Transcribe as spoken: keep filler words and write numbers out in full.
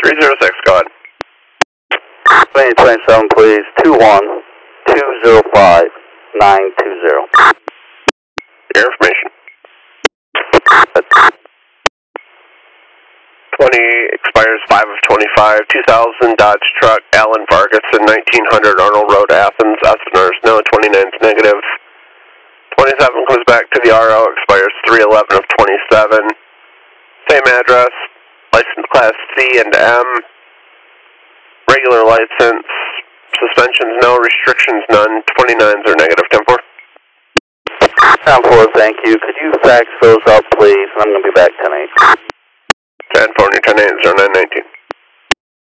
three zero six, go ahead. twenty twenty-seven, please. two one two zero five nine two zero. Your information. twenty expires five of twenty-five. two thousand Dodge truck, Alan Vargas, nineteen hundred Arnold Road, Athens. Espeners, no. twenty-nine's negative. twenty-seven comes back to the R O, expires three eleven of twenty-seven. Same address, license class C and M. Regular license, suspensions no, restrictions none. twenty-nines are negative. ten four. ten four, thank you. Could you fax those up, please? I'm going to be back tonight. ten four, ten eight, zero nine nineteen.